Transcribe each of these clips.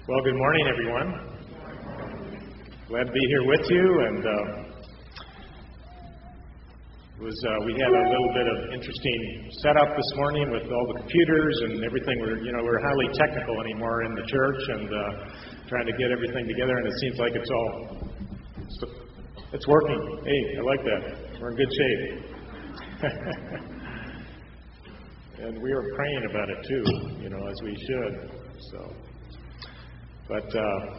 Well, good morning, everyone. Glad to be here with you. And we had a little bit of interesting setup this morning with all the computers and everything. We're highly technical anymore in the church and trying to get everything together. And it seems like it's working. Hey, I like that. We're in good shape. And we are praying about it too, as we should. But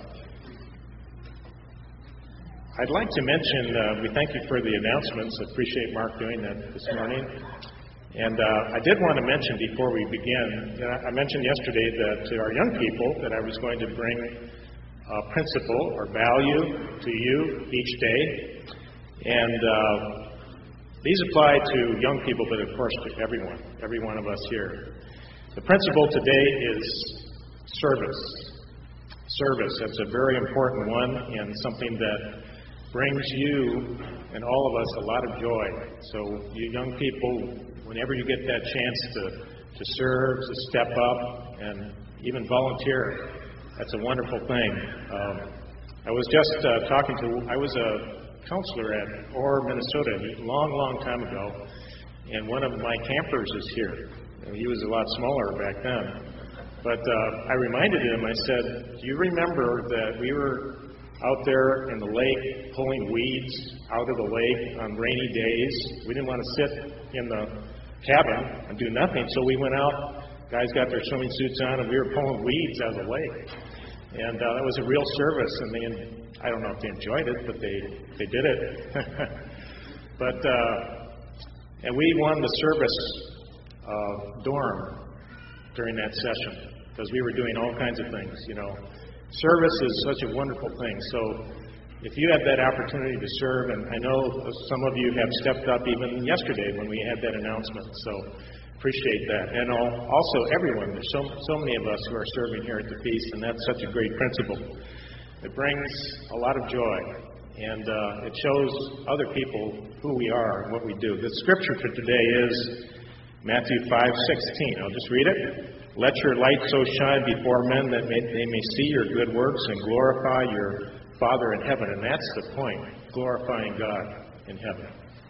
I'd like to mention, we thank you for the announcements. I appreciate Mark doing that this morning. And I did want to mention before we begin, I mentioned yesterday that to our young people that I was going to bring a principle or value to you each day. And these apply to young people, but of course to every one of us here. The principle today is service. Service, that's a very important one and something that brings you and all of us a lot of joy. So you young people, whenever you get that chance to serve, to step up, and even volunteer, that's a wonderful thing. I was just I was a counselor at Orr, Minnesota, a long time ago, and one of my campers is here. He was a lot smaller back then. But I reminded him, I said, do you remember that we were out there in the lake pulling weeds out of the lake on rainy days? We didn't want to sit in the cabin and do nothing, so we went out. Guys got their swimming suits on, and we were pulling weeds out of the lake. And that was a real service, and I don't know if they enjoyed it, but they did it. And we won the service dorm during that session, because we were doing all kinds of things, Service is such a wonderful thing. So if you have that opportunity to serve, and I know some of you have stepped up even yesterday when we had that announcement, so appreciate that. And also everyone, there's so many of us who are serving here at the Feast, and that's such a great principle. It brings a lot of joy, and it shows other people who we are and what we do. The scripture for today is Matthew 5:16. I'll just read it. Let your light so shine before men that they may see your good works and glorify your Father in heaven. And that's the point, glorifying God in heaven.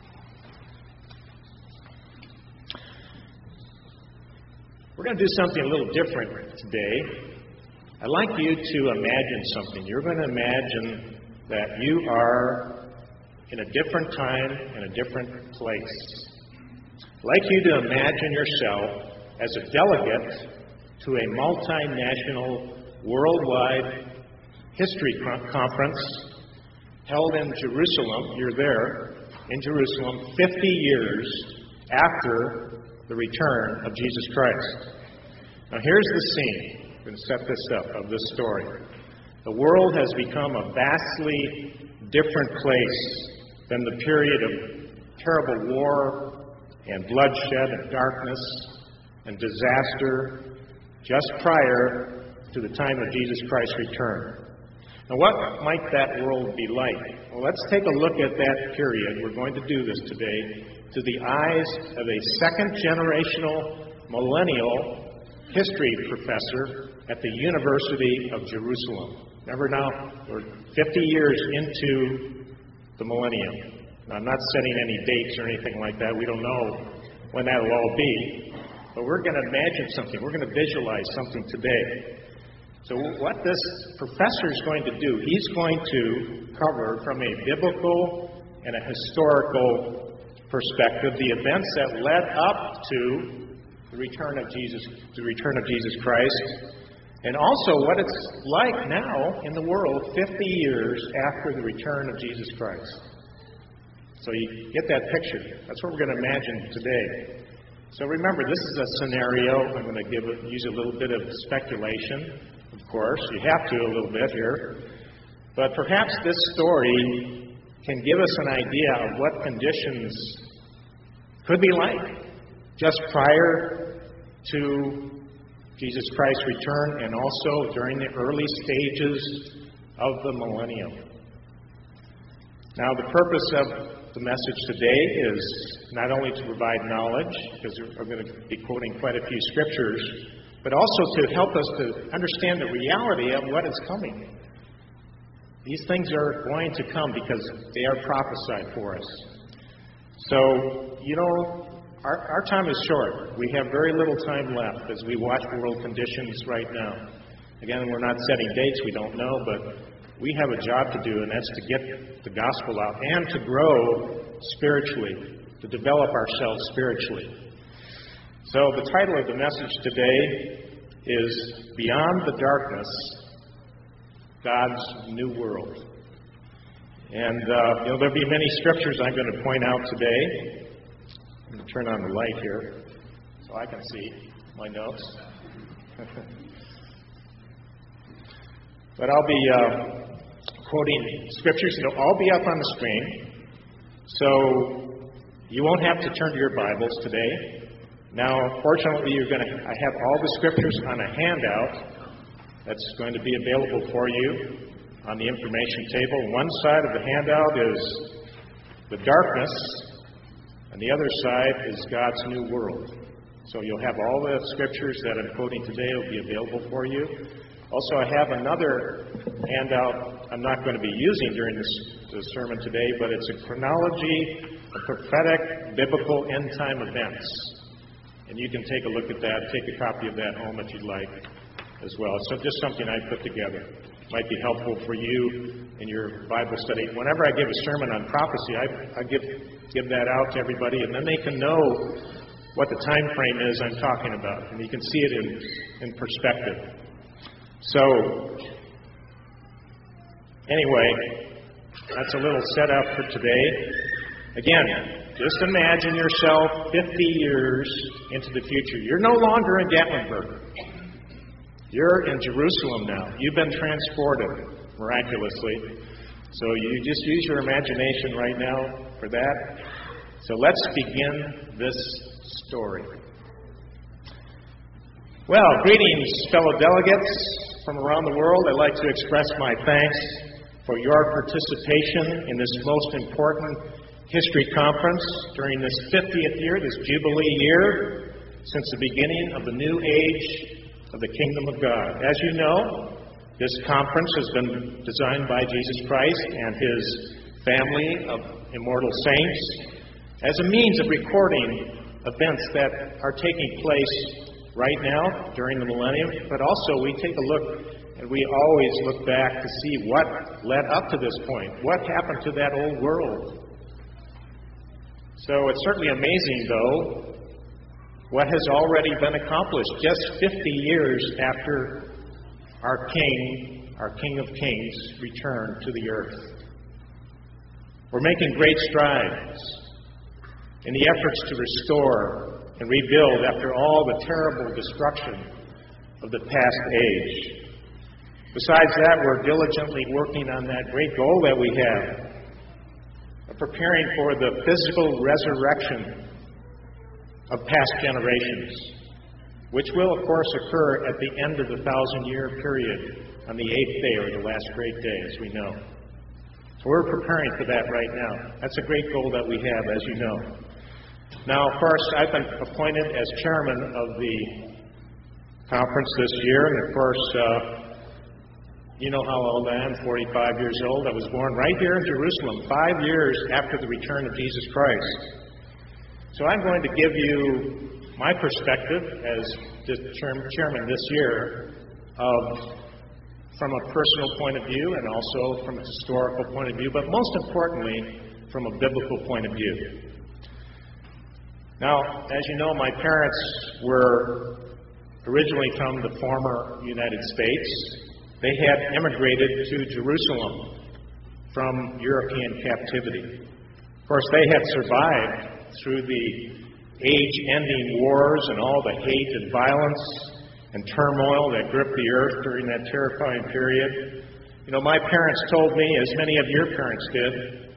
We're going to do something a little different today. I'd like you to imagine something. You're going to imagine that you are in a different time and a different place. I'd like you to imagine yourself as a delegate to a multinational, worldwide history conference held in Jerusalem. You're there in Jerusalem 50 years after the return of Jesus Christ. Now here's the scene. I'm going to set this up of this story. The world has become a vastly different place than the period of terrible war and bloodshed and darkness and disaster just prior to the time of Jesus Christ's return. Now, what might that world be like? Well, let's take a look at that period. We're going to do this today to the eyes of a second-generational millennial history professor at the University of Jerusalem. Remember now, we're 50 years into the millennium. Now, I'm not setting any dates or anything like that. We don't know when that will all be. But we're going to imagine something. We're going to visualize something today. So what this professor is going to do, he's going to cover from a biblical and a historical perspective the events that led up to the return of Jesus Christ, and also what it's like now in the world 50 years after the return of Jesus Christ. So you get that picture. That's what we're going to imagine today. So remember, this is a scenario. I'm going to use a little bit of speculation, of course. You have to a little bit here. But perhaps this story can give us an idea of what conditions could be like just prior to Jesus Christ's return and also during the early stages of the millennium. Now, the purpose of the message today is not only to provide knowledge, because we're going to be quoting quite a few scriptures but also to help us to understand the reality of what is coming. These things are going to come because they are prophesied for us. So, our time is short. We have very little time left as we watch world conditions right now. Again, we're not setting dates, we don't know, but we have a job to do, and that's to get the gospel out and to grow spiritually, to develop ourselves spiritually. So the title of the message today is Beyond the Darkness, God's New World. And there'll be many scriptures I'm going to point out today. I'm going to turn on the light here so I can see my notes. But I'll be quoting scriptures. It'll all be up on the screen. So you won't have to turn to your Bibles today. Now, fortunately, I have all the scriptures on a handout that's going to be available for you on the information table. One side of the handout is the darkness, and the other side is God's new world. So you'll have all the scriptures that I'm quoting today will be available for you. Also, I have another handout I'm not going to be using during this sermon today, but it's a chronology of prophetic biblical end-time events. And you can take a look at that, take a copy of that home if you'd like as well. So just something I put together. Might be helpful for you in your Bible study. Whenever I give a sermon on prophecy, I give that out to everybody, and then they can know what the time frame is I'm talking about, and you can see it in perspective. So, anyway, that's a little setup for today. Again, just imagine yourself 50 years into the future. You're no longer in Gatlinburg. You're in Jerusalem now. You've been transported miraculously. So you just use your imagination right now for that. So let's begin this story. Well, greetings, fellow delegates from around the world. I'd like to express my thanks for your participation in this most important history conference during this 50th year, this Jubilee year, since the beginning of the new age of the Kingdom of God. As you know, this conference has been designed by Jesus Christ and His family of immortal saints as a means of recording events that are taking place right now during the millennium, but also we take a look and we always look back to see what led up to this point. What happened to that old world? So it's certainly amazing, though, what has already been accomplished just 50 years after our King of Kings, returned to the earth. We're making great strides in the efforts to restore and rebuild after all the terrible destruction of the past age. Besides that, we're diligently working on that great goal that we have of preparing for the physical resurrection of past generations, which will, of course, occur at the end of the 1,000-year period on the 8th day, or the last great day, as we know. So we're preparing for that right now. That's a great goal that we have, as you know. Now, of course, I've been appointed as chairman of the conference this year, and of course, you know how old I am, 45 years old. I was born right here in Jerusalem, 5 years after the return of Jesus Christ. So I'm going to give you my perspective as the chairman this year from a personal point of view and also from a historical point of view, but most importantly, from a biblical point of view. Now, as you know, my parents were originally from the former United States. They had immigrated to Jerusalem from European captivity. Of course, they had survived through the age-ending wars and all the hate and violence and turmoil that gripped the earth during that terrifying period. You know, my parents told me, as many of your parents did,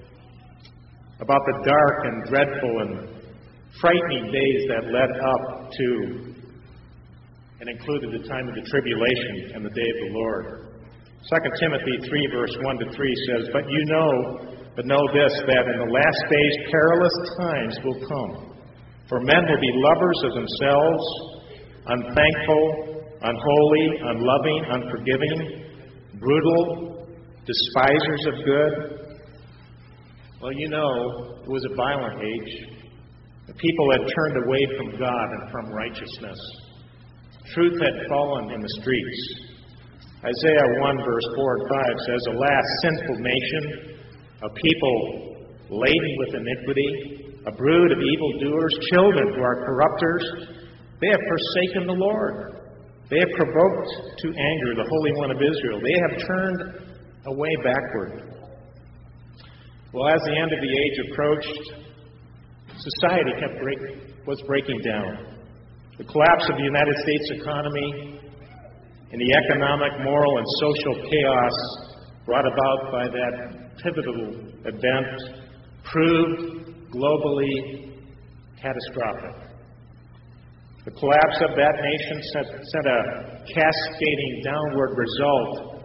about the dark and dreadful and frightening days that led up to and included the time of the tribulation and the day of the Lord. 2 Timothy 3, verse 1-3 says, But know this, that in the last days perilous times will come. For men will be lovers of themselves, unthankful, unholy, unloving, unforgiving, brutal, despisers of good. Well, you know, it was a violent age. The people had turned away from God and from righteousness. Truth had fallen in the streets. Isaiah 1, verse 4 and 5 says, "Alas, sinful nation, a people laden with iniquity, a brood of evildoers, children who are corrupters, they have forsaken the Lord. They have provoked to anger the Holy One of Israel. They have turned away backward." Well, as the end of the age approached, society was breaking down. The collapse of the United States economy and the economic, moral, and social chaos brought about by that pivotal event proved globally catastrophic. The collapse of that nation sent a cascading downward result,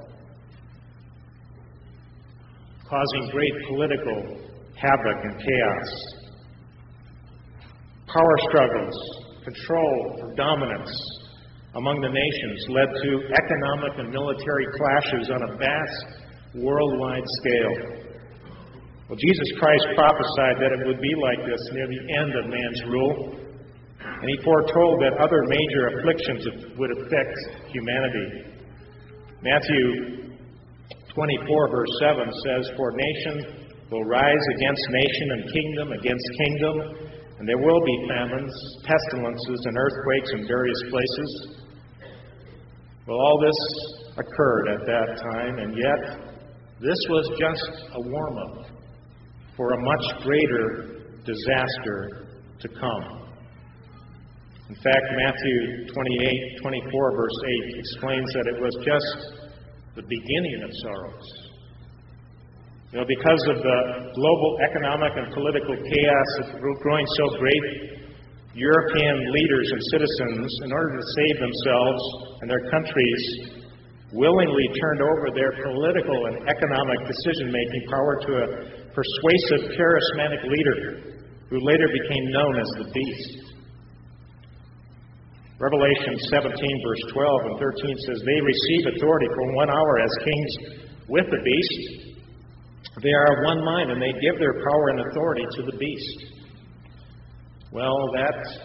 causing great political havoc and chaos. Power struggles, control for dominance among the nations led to economic and military clashes on a vast worldwide scale. Well, Jesus Christ prophesied that it would be like this near the end of man's rule, and he foretold that other major afflictions would affect humanity. Matthew 24, verse 7 says, "For nation will rise against nation and kingdom against kingdom, and there will be famines, pestilences, and earthquakes in various places." Well, all this occurred at that time, and yet this was just a warm-up for a much greater disaster to come. In fact, Matthew 24, verse 8 explains that it was just the beginning of sorrows. You know, because of the global economic and political chaos growing so great, European leaders and citizens, in order to save themselves and their countries, willingly turned over their political and economic decision-making power to a persuasive, charismatic leader who later became known as the Beast. Revelation 17, verse 12 and 13 says, "They receive authority for 1 hour as kings with the Beast. They are of one mind, and they give their power and authority to the Beast." Well, that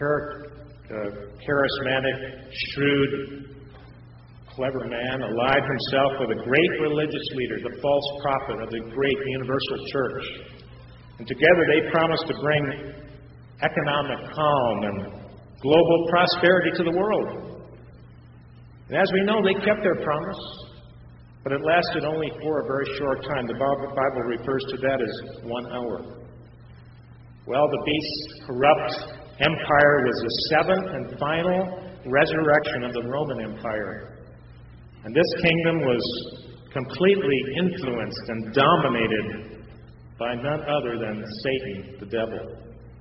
charismatic, shrewd, clever man allied himself with a great religious leader, the false prophet of the great universal church. And together they promised to bring economic calm and global prosperity to the world. And as we know, they kept their promise, but it lasted only for a very short time. The Bible refers to that as 1 hour. Well, the beast's corrupt empire was the seventh and final resurrection of the Roman Empire. And this kingdom was completely influenced and dominated by none other than Satan, the devil.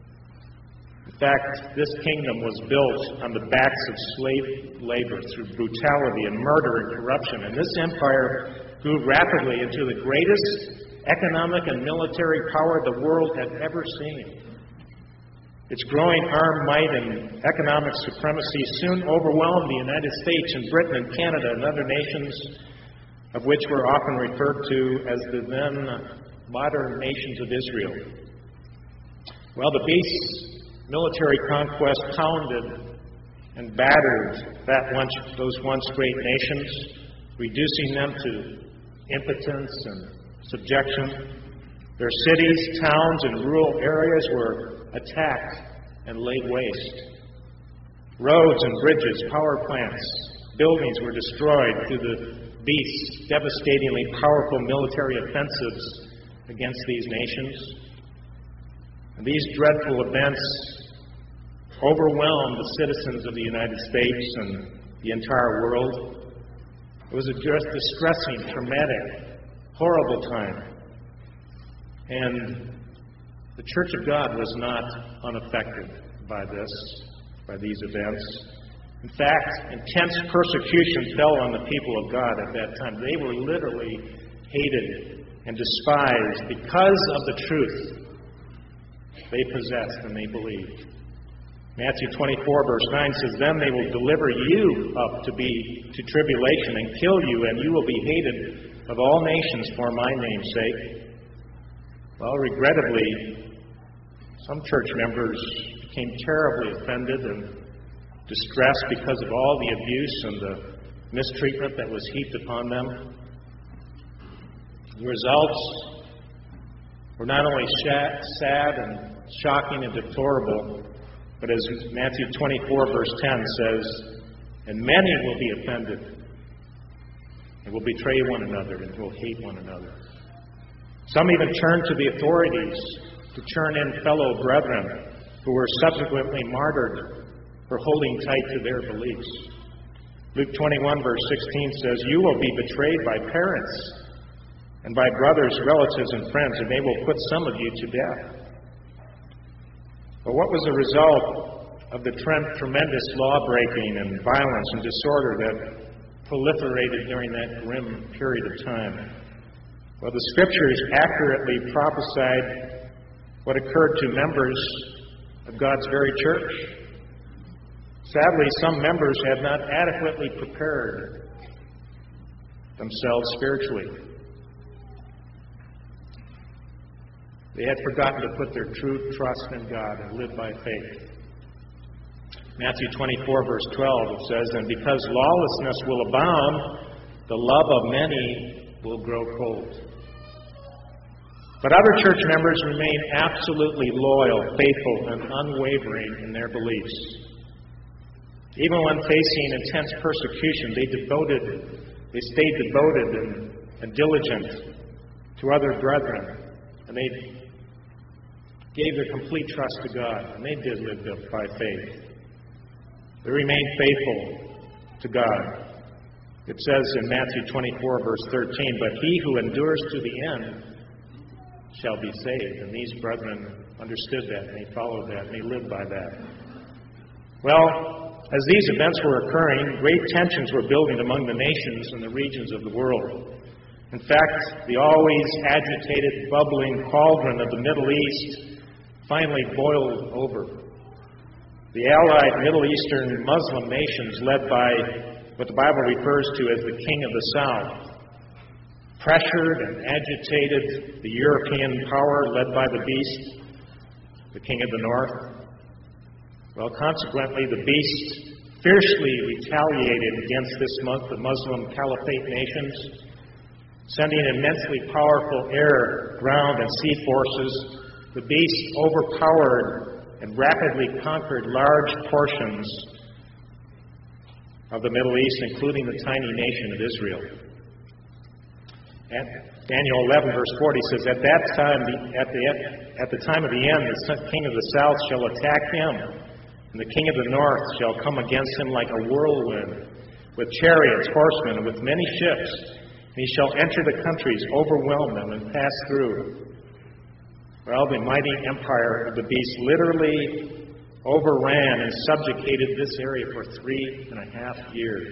In fact, this kingdom was built on the backs of slave labor through brutality and murder and corruption. And this empire grew rapidly into the greatest economic and military power the world had ever seen. Its growing armed might and economic supremacy soon overwhelmed the United States and Britain and Canada and other nations, of which were often referred to as the then modern nations of Israel. Well, the beast's military conquest pounded and battered those once great nations, reducing them to impotence and subjection. Their cities, towns, and rural areas were attacked and laid waste. Roads and bridges, power plants, buildings were destroyed through the beast's devastatingly powerful military offensives against these nations. And these dreadful events overwhelmed the citizens of the United States and the entire world. It was a distressing, traumatic, horrible time. And the Church of God was not unaffected by these events. In fact, intense persecution fell on the people of God at that time. They were literally hated and despised because of the truth they possessed and they believed. Matthew 24, verse 9 says, "Then they will deliver you up to tribulation and kill you, and you will be hated of all nations for my name's sake." Well, regrettably, some church members became terribly offended and distressed because of all the abuse and the mistreatment that was heaped upon them. The results were not only sad and shocking and deplorable, but as Matthew 24, verse 10 says, "And many will be offended and will betray one another and will hate one another." Some even turned to the authorities to turn in fellow brethren who were subsequently martyred for holding tight to their beliefs. Luke 21, verse 16 says, "You will be betrayed by parents and by brothers, relatives, and friends, and they will put some of you to death." But what was the result of the tremendous law-breaking and violence and disorder that proliferated during that grim period of time? Well, the Scriptures accurately prophesied what occurred to members of God's very church. Sadly, some members had not adequately prepared themselves spiritually. They had forgotten to put their true trust in God and live by faith. Matthew 24, verse 12, it says, "And because lawlessness will abound, the love of many will grow cold." But other church members remained absolutely loyal, faithful, and unwavering in their beliefs. Even when facing intense persecution, they stayed devoted and diligent to other brethren, and they gave their complete trust to God, and they did live by faith. They remained faithful to God. It says in Matthew 24, verse 13, "But he who endures to the end shall be saved." And these brethren understood that, and they followed that, and they lived by that. Well, as these events were occurring, great tensions were building among the nations and the regions of the world. In fact, the always agitated, bubbling cauldron of the Middle East finally boiled over. The allied Middle Eastern Muslim nations, led by what the Bible refers to as the King of the South, pressured and agitated the European power led by the beast, the King of the North. Well, consequently, the beast fiercely retaliated against the Muslim Caliphate nations, sending immensely powerful air, ground, and sea forces. The beast overpowered and rapidly conquered large portions of the Middle East, including the tiny nation of Israel. Daniel 11, verse 40 says, "At that time, at the time of the end, the king of the south shall attack him, and the king of the north shall come against him like a whirlwind, with chariots, horsemen, and with many ships. And he shall enter the countries, overwhelm them, and pass through." Well, the mighty empire of the beast literally overran and subjugated this area for 3.5 years.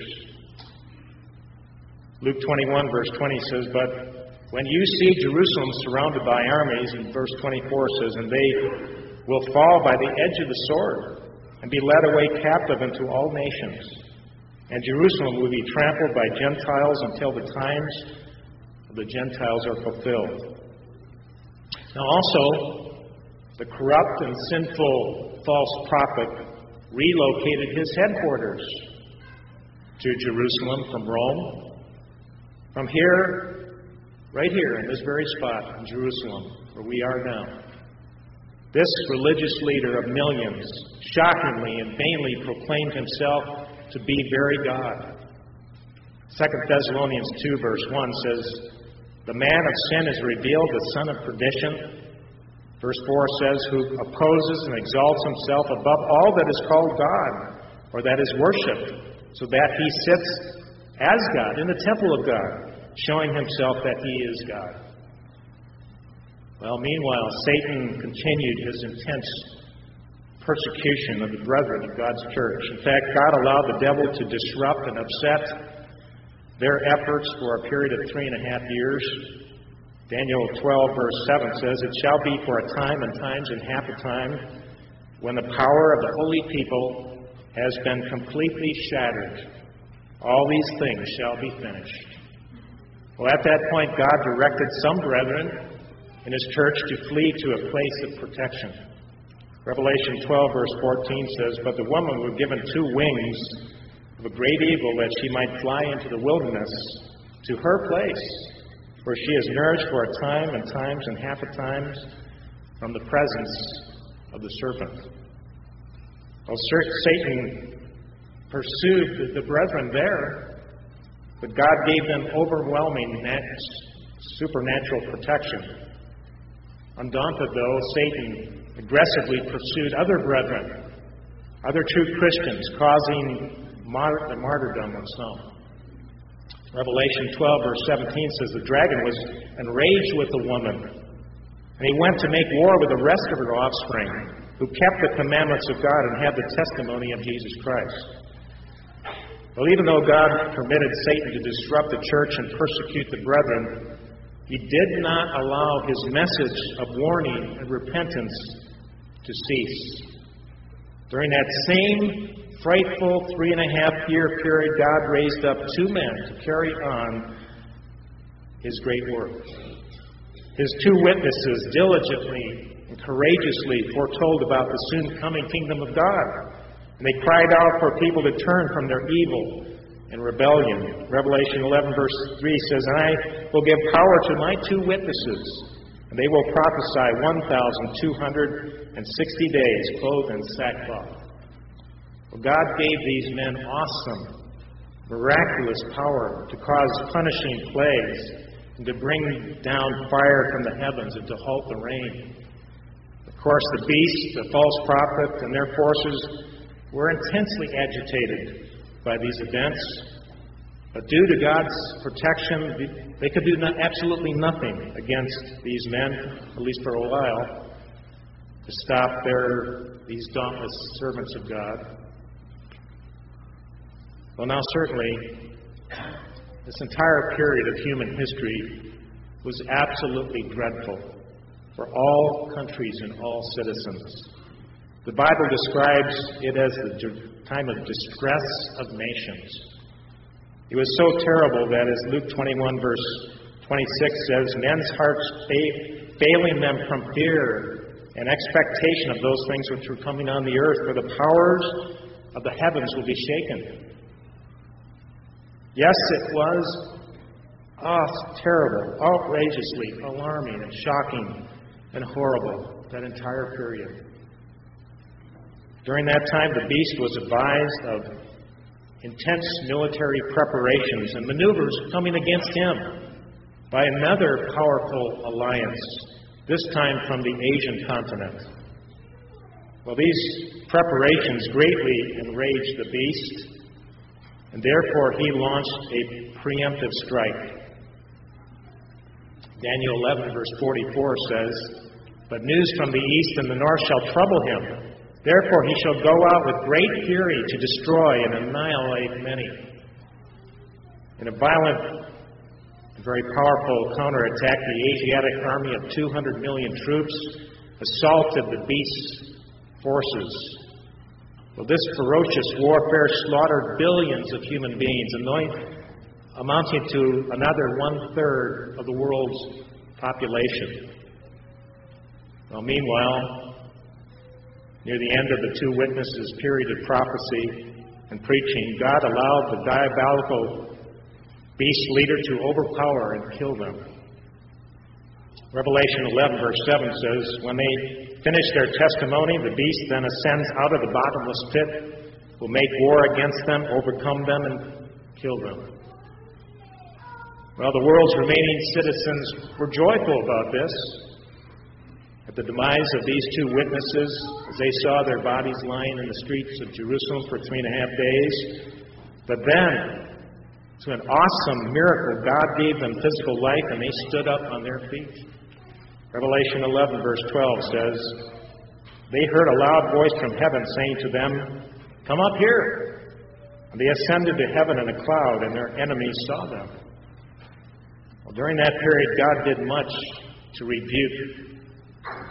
Luke 21, verse 20 says, "But when you see Jerusalem surrounded by armies," and verse 24 says, "and they will fall by the edge of the sword and be led away captive into all nations. And Jerusalem will be trampled by Gentiles until the times of the Gentiles are fulfilled." Now also, the corrupt and sinful false prophet relocated his headquarters to Jerusalem from Rome. From here, right here in this very spot in Jerusalem, where we are now, this religious leader of millions shockingly and vainly proclaimed himself to be very God. 2 Thessalonians 2, verse 1 says, "The man of sin is revealed, the son of perdition." Verse 4 says, "Who opposes and exalts himself above all that is called God, or that is worshipped, so that he sits as God in the temple of God, showing himself that he is God." Well, meanwhile, Satan continued his intense persecution of the brethren of God's church. In fact, God allowed the devil to disrupt and upset their efforts for a period of 3.5 years. Daniel 12, verse 7 says, "It shall be for a time and times and half a time, when the power of the holy people has been completely shattered, all these things shall be finished. Well, at that point, God directed some brethren in His church to flee to a place of protection. Revelation 12, verse 14 says, "But the woman was given 2 wings of a great eagle, that she might fly into the wilderness to her place, where she is nourished for a time and times and half a times from the presence of the serpent." Well, Satan pursued the brethren there, but God gave them overwhelming supernatural protection. Undaunted, though, Satan aggressively pursued other brethren, other true Christians, causing the martyrdom of some. Revelation 12, verse 17 says, "The dragon was enraged with the woman, and he went to make war with the rest of her offspring, who kept the commandments of God and had the testimony of Jesus Christ." Well, even though God permitted Satan to disrupt the church and persecute the brethren, He did not allow His message of warning and repentance to cease. During that same frightful 3.5-year period, God raised up 2 men to carry on His great work. His 2 witnesses diligently and courageously foretold about the soon coming kingdom of God. And they cried out for people to turn from their evil and rebellion. Revelation 11, verse 3 says, "And I will give power to my 2 witnesses, and they will prophesy 1,260 days, clothed in sackcloth." Well, God gave these men awesome, miraculous power to cause punishing plagues and to bring down fire from the heavens and to halt the rain. Of course, the beast, the false prophet, and their forces were intensely agitated by these events. But due to God's protection, they could do absolutely nothing against these men, at least for a while, to stop these dauntless servants of God. Well, now certainly, this entire period of human history was absolutely dreadful for all countries and all citizens. The Bible describes it as the time of distress of nations. It was so terrible that, as Luke 21, verse 26 says, men's hearts failing them from fear and expectation of those things which were coming on the earth, for the powers of the heavens will be shaken. Yes, it was terrible, outrageously alarming and shocking and horrible, that entire period. During that time, the beast was advised of intense military preparations and maneuvers coming against him by another powerful alliance, this time from the Asian continent. Well, these preparations greatly enraged the beast, and therefore he launched a preemptive strike. Daniel 11, verse 44 says, "But news from the east and the north shall trouble him. Therefore he shall go out with great fury to destroy and annihilate many." In a violent and very powerful counterattack, the Asiatic army of 200 million troops assaulted the beast's forces. Well, this ferocious warfare slaughtered billions of human beings, amounting to another 1/3 of the world's population. Well, meanwhile, near the end of the 2 witnesses' period of prophecy and preaching, God allowed the diabolical beast leader to overpower and kill them. Revelation 11, verse 7 says, "When they finish their testimony, the beast then ascends out of the bottomless pit, will make war against them, overcome them, and kill them." Well, the world's remaining citizens were joyful about this. At the demise of these 2 witnesses, as they saw their bodies lying in the streets of Jerusalem for 3.5 days. But then, to an awesome miracle, God gave them physical life, and they stood up on their feet. Revelation 11, verse 12 says, "They heard a loud voice from heaven saying to them, 'Come up here.' And they ascended to heaven in a cloud, and their enemies saw them." Well, during that period, God did much to rebuke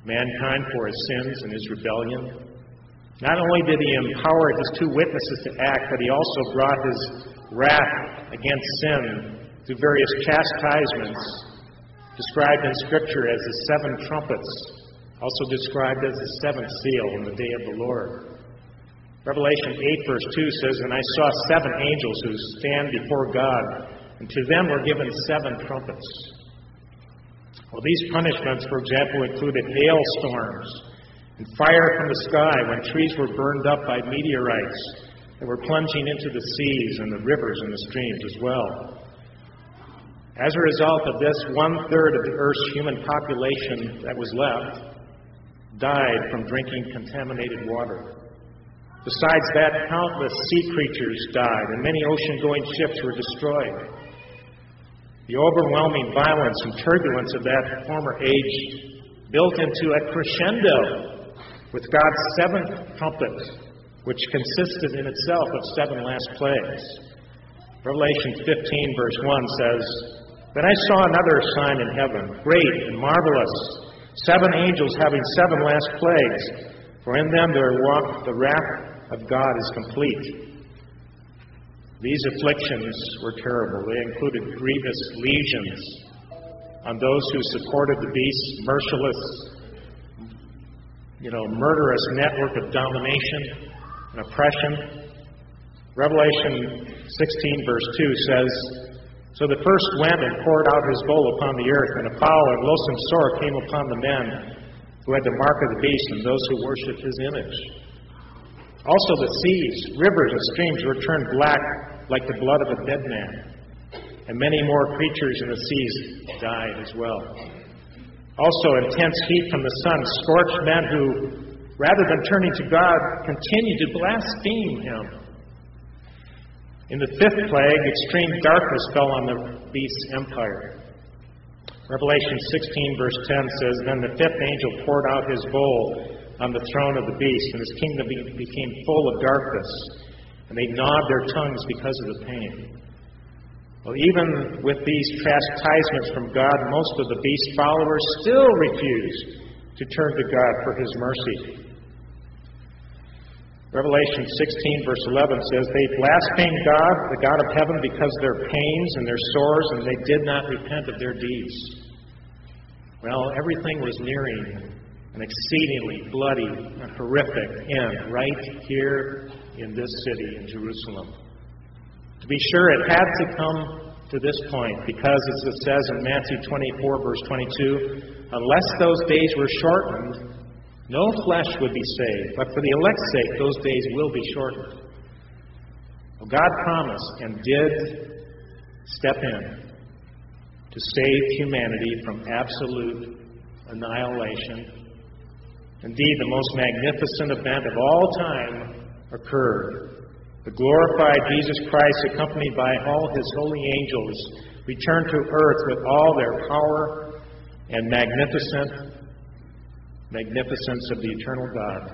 mankind for his sins and his rebellion. Not only did he empower his two witnesses to act, but he also brought his wrath against sin through various chastisements described in Scripture as the seven trumpets, also described as the seventh seal in the day of the Lord. Revelation 8 verse 2 says, "And I saw seven angels who stand before God, and to them were given seven trumpets." Well, these punishments, for example, included hailstorms and fire from the sky when trees were burned up by meteorites that were plunging into the seas and the rivers and the streams as well. As a result of this, 1/3 of the Earth's human population that was left died from drinking contaminated water. Besides that, countless sea creatures died, and many ocean-going ships were destroyed. The overwhelming violence and turbulence of that former age built into a crescendo with God's seventh trumpet, which consisted in itself of seven last plagues. Revelation 15, verse 1 says, "Then I saw another sign in heaven, great and marvelous, seven angels having seven last plagues, for in them there walked the wrath of God is complete." These afflictions were terrible. They included grievous lesions on those who supported the beast's merciless, murderous network of domination and oppression. Revelation 16, verse 2 says, "So the first went and poured out his bowl upon the earth, and a foul and loathsome sore came upon the men who had the mark of the beast and those who worshipped his image. Also the seas, rivers, and streams were turned black like the blood of a dead man, and many more creatures in the seas died as well. Also intense heat from the sun scorched men who, rather than turning to God, continued to blaspheme him. In the fifth plague, extreme darkness fell on the beast's empire." Revelation 16, verse 10 says, "Then the fifth angel poured out his bowl on the throne of the beast, and his kingdom became full of darkness, and they gnawed their tongues because of the pain." Well, even with these chastisements from God, most of the beast's followers still refused to turn to God for his mercy. Revelation 16, verse 11 says, "They blasphemed God, the God of heaven, because of their pains and their sores, and they did not repent of their deeds." Well, everything was nearing an exceedingly bloody and horrific end right here in this city in Jerusalem. To be sure, it had to come to this point because, as it says in Matthew 24, verse 22, "Unless those days were shortened, no flesh would be saved, but for the elect's sake, those days will be shortened." Well, God promised and did step in to save humanity from absolute annihilation. Indeed, the most magnificent event of all time occurred. The glorified Jesus Christ, accompanied by all his holy angels, returned to earth with all their power and magnificence of the eternal God.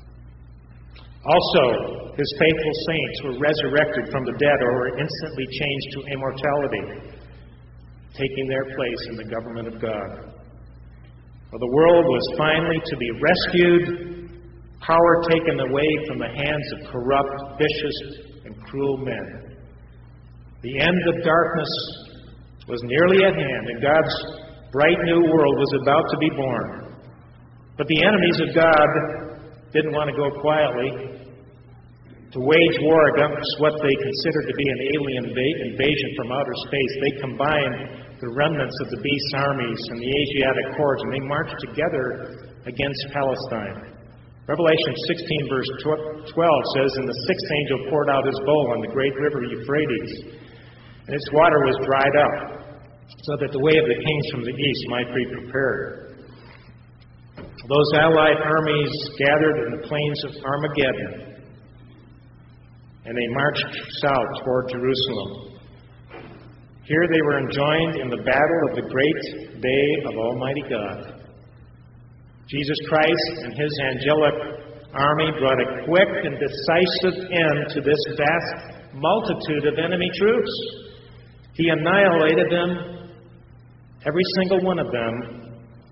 Also, his faithful saints were resurrected from the dead or were instantly changed to immortality, taking their place in the government of God. Well, the world was finally to be rescued, power taken away from the hands of corrupt, vicious, and cruel men. The end of darkness was nearly at hand, and God's bright new world was about to be born. But the enemies of God didn't want to go quietly to wage war against what they considered to be an alien invasion from outer space. They combined the remnants of the beast's armies and the Asiatic hordes, and they marched together against Palestine. Revelation 16, verse 12 says, "And the sixth angel poured out his bowl on the great river Euphrates, and its water was dried up, so that the way of the kings from the east might be prepared." Those allied armies gathered in the plains of Armageddon, and they marched south toward Jerusalem. Here they were enjoined in the battle of the great day of Almighty God. Jesus Christ and his angelic army brought a quick and decisive end to this vast multitude of enemy troops. He annihilated them, every single one of them,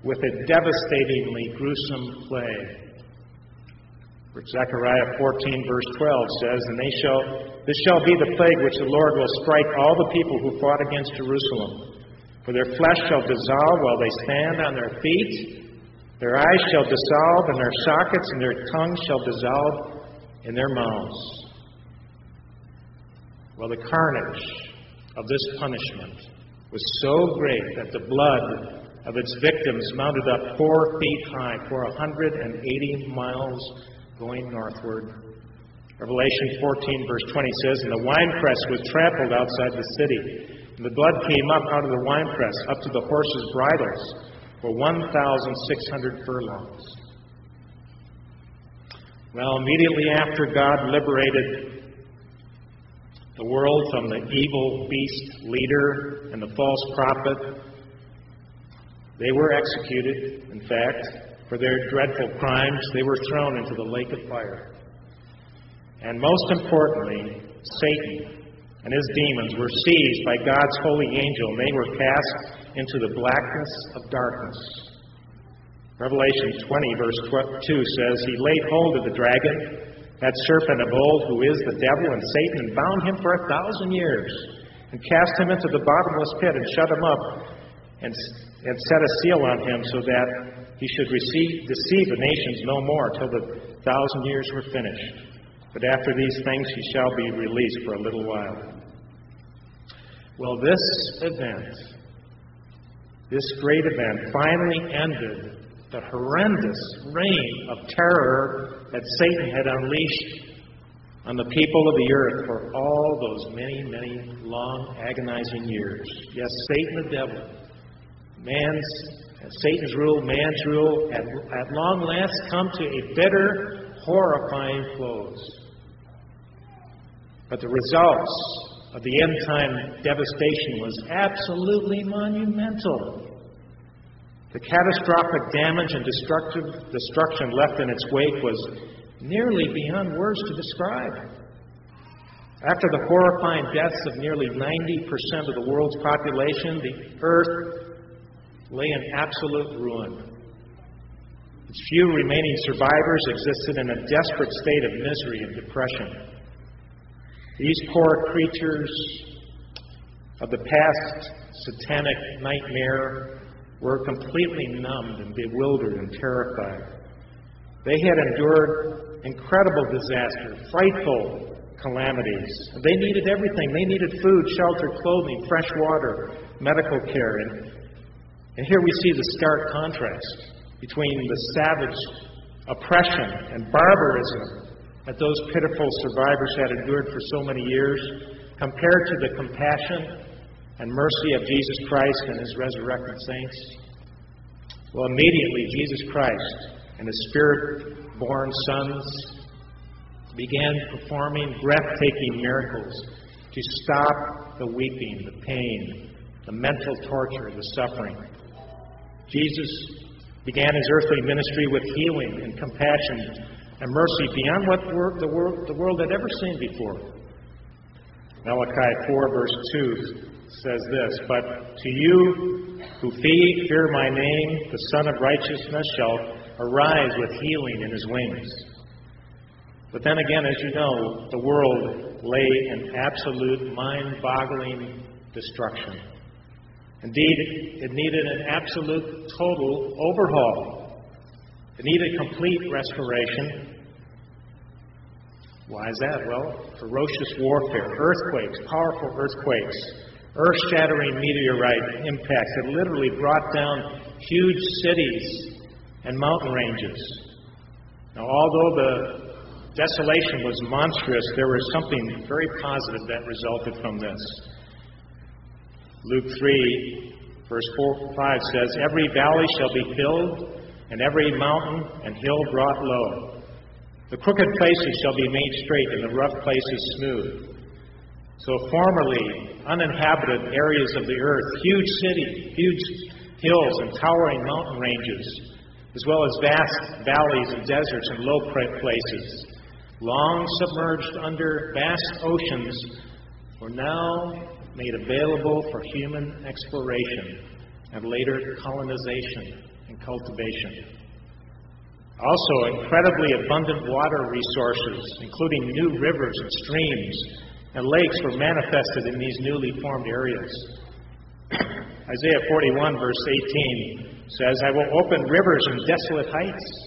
with a devastatingly gruesome plague. For Zechariah 14, verse 12 says, "And this shall be the plague which the Lord will strike all the people who fought against Jerusalem. For their flesh shall dissolve while they stand on their feet. Their eyes shall dissolve in their sockets, and their tongues shall dissolve in their mouths." Well, the carnage of this punishment was so great that the blood of its victims mounted up 4 feet high for 180 miles going northward. Revelation 14, verse 20 says, "And the winepress was trampled outside the city, and the blood came up out of the winepress up to the horses' bridles for 1,600 furlongs." Well, immediately after God liberated the world from the evil beast leader and the false prophet, they were executed. In fact, for their dreadful crimes, they were thrown into the lake of fire. And most importantly, Satan and his demons were seized by God's holy angel, and they were cast into the blackness of darkness. Revelation 20, verse 2 says, "He laid hold of the dragon, that serpent of old, who is the devil and Satan, and bound him for 1,000 years, and cast him into the bottomless pit, and shut him up, and set a seal on him, so that he should deceive the nations no more, till the 1,000 years were finished. But after these things he shall be released for a little while." Well, this great event, finally ended the horrendous reign of terror that Satan had unleashed on the people of the earth for all those many, many long, agonizing years. Yes, Satan the devil, Satan's rule, man's rule, at long last come to a bitter, horrifying close. But the results of the end-time devastation was absolutely monumental. The catastrophic damage and destruction left in its wake was nearly beyond words to describe. After the horrifying deaths of nearly 90% of the world's population, the earth lay in absolute ruin. Its few remaining survivors existed in a desperate state of misery and depression. These poor creatures of the past satanic nightmare were completely numbed and bewildered and terrified. They had endured incredible disaster, frightful calamities. They needed everything. They needed food, shelter, clothing, fresh water, medical care. And here we see the stark contrast between the savage oppression and barbarism that those pitiful survivors had endured for so many years, compared to the compassion and mercy of Jesus Christ and his resurrected saints. Well, immediately Jesus Christ and his Spirit-born sons began performing breathtaking miracles to stop the weeping, the pain, the mental torture, the suffering. Jesus began his earthly ministry with healing and compassion and mercy beyond what the world had ever seen before. Malachi 4, verse 2 says this, "But to you who fear my name, the Son of Righteousness shall arise with healing in his wings." But then again, as you know, the world lay in absolute mind-boggling destruction. Indeed, it needed an absolute, total overhaul. It needed complete restoration. Why is that? Well, ferocious warfare, earthquakes, powerful earthquakes, earth-shattering meteorite impacts that literally brought down huge cities and mountain ranges. Now, although the desolation was monstrous, there was something very positive that resulted from this. Luke 3, verse 4-5 says, "Every valley shall be filled, and every mountain and hill brought low. The crooked places shall be made straight, and the rough places smooth." So formerly uninhabited areas of the earth, huge cities, huge hills and towering mountain ranges, as well as vast valleys and deserts and low places, long submerged under vast oceans, were now made available for human exploration and later colonization and cultivation. Also, incredibly abundant water resources, including new rivers and streams and lakes, were manifested in these newly formed areas. Isaiah 41, verse 18 says, "I will open rivers in desolate heights